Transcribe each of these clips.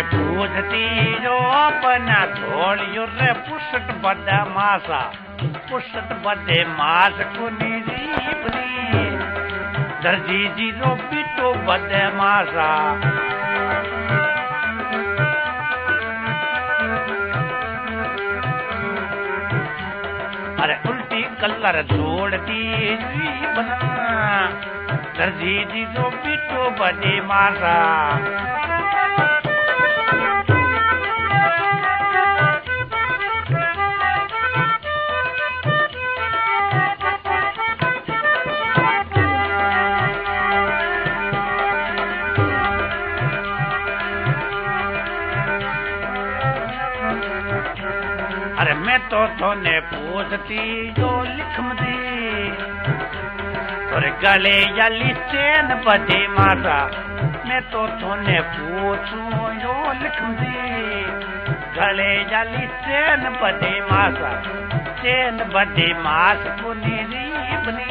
पूजती जो अपना धोलियो रे पुष्ट बदे मासा पुष्ट बदे मास को जीवनी दर्जी जी रो बिटो बदे मासा अरे उल्टी कलर जोड़ती जीवन दर्जी जी जो बिटो बदे मासा अरे मैं तो थोने पूछती जो लिखमदी और गले याली चैन बदे माता मैं तो थोने पूछूं जो लिखमदी गले याली चैन बदे माता चैन बदे मास को रीबनी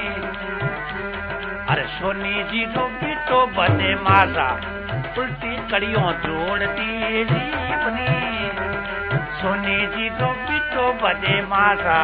अरे सोनी जी रो बिटो बदे माता उल्टी कड़ियों जोड़ती रीबनी सोनी जी तो बिटो बदे मासा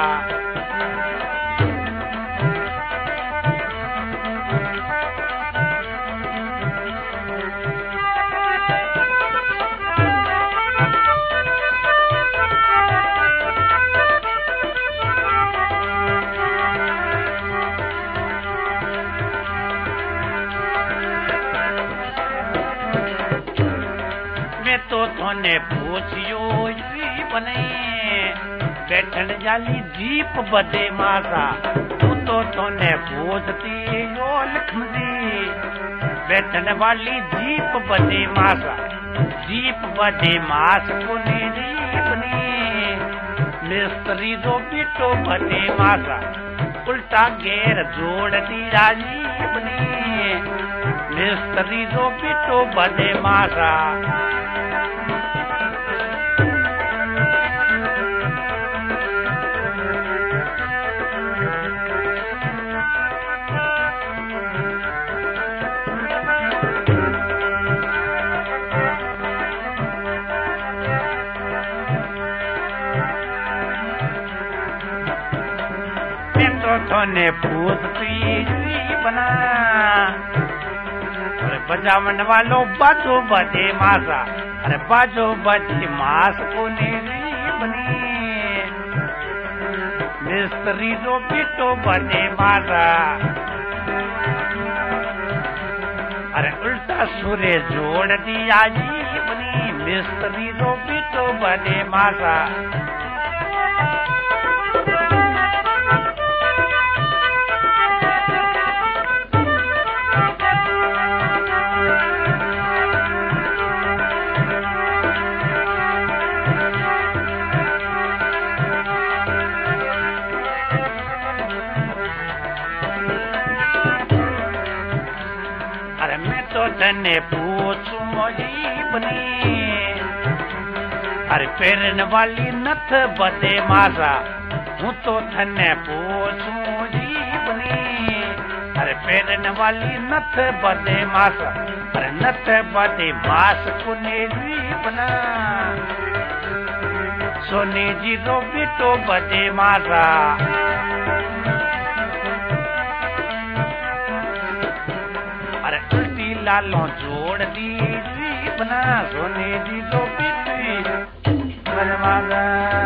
मैं तो थोने पूछियो बने बैठन जाली जीप बदे मासा तू तो तोने पूछती यो लखमदी बैठन वाली जीप बदे मासा जीप बदे मास को जीवनी मिस्त्री जो बिटो बदे मासा उल्टा गेर जोड़ दी राजीवनी मिस्त्री जो बिटो बदे मासा थोने पूछती बना अरे बजावन वालों बाजो बजे मासा अरे बाजो बजे मास को बनी मिस्त्री जो बिटो बजे मासा अरे उल्टा सुरे जोड़ दिया जीवनी मिस्त्री जो बिटो बजे मासा तने पूछूं जीवनी अरे पेरन वाली नथ बदे मासा हूँ तो थने पूछूं जीवनी अरे पेरन वाली नथ बदे मासा अरे नथ बदे मास को जीवना सोनी जी रो बिटो बदे मासा लालों जोड़ दी जीवना सोने जी तो पीती बनवागा